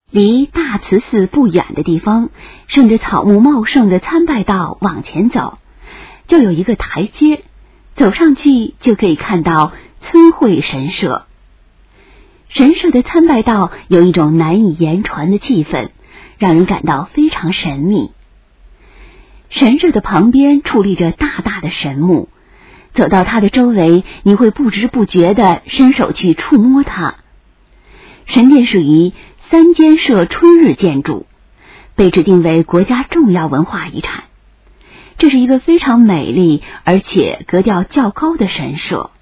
离大慈寺不远的地方，顺着草木茂盛的参拜道往前走，就有一个台阶，走上去就可以看到村会神社。神社的参拜道有一种难以言传的气氛，让人感到非常神秘。神社的旁边矗立着大大的神木，走到它的周围，你会不知不觉地伸手去触摸它。神殿属于三间社春日建筑，被指定为国家重要文化遗产。这是一个非常美丽而且格调较高的神社。